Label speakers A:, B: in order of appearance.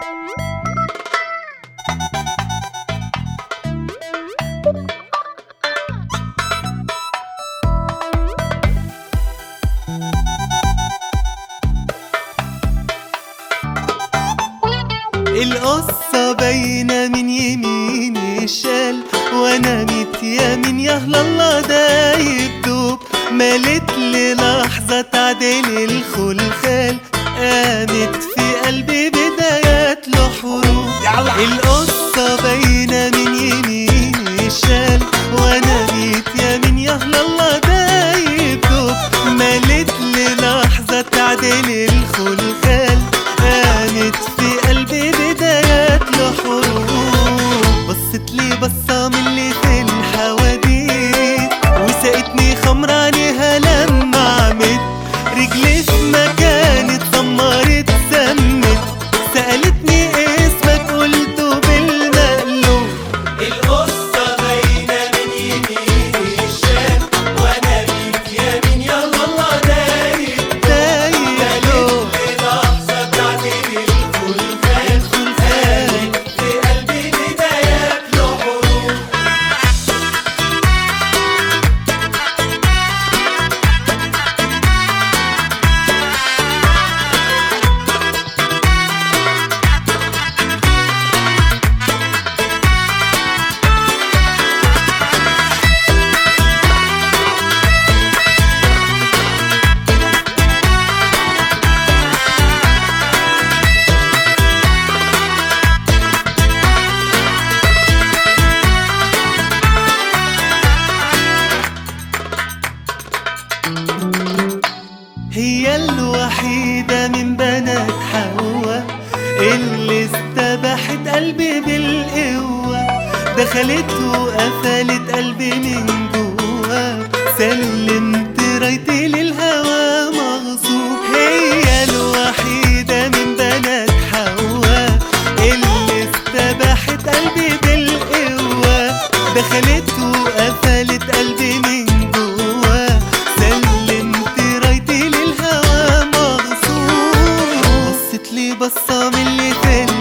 A: القصة باينة من يمين الشال، وانا ميت يمين يهلا الله دايب دوب. مالت لي لحظة تعدل الخلخال، قامت في قلبي بدايات له حروب. القصة باينة من يمين الشال، وانا ميت يمين يهلا الله دايب دوب. مالت لي لحظة تعدل الخلخال، قامت في قلبي بدايات له حروب. بصت لي بصة من اللي في الحواديت، وسقتني خمر عليها لما عمت. رجلي في مكان اتسمرت سمت، سألتني اسمك قلته بالمقلوب.
B: القصة باينة من يمين الشام، وانا بيك يمين يلا الله دايب
A: دايب
B: لحظة تعدل الخلخال، قامت في قلبي بدايات له حروب.
A: هي الوحيدة من بنات حواء اللي استباحت قلبي بالقوة. دخلت وقفلت قلبي من جوا، سلمت رايتي للهوى مغصوب. هي الوحيدة من بنات حواء اللي استباحت قلبي بالقوة. دخلت وقفلت قلبي من جوا، سلمت رايتي للهوى مغصوب. بصت لي بصة من اللي في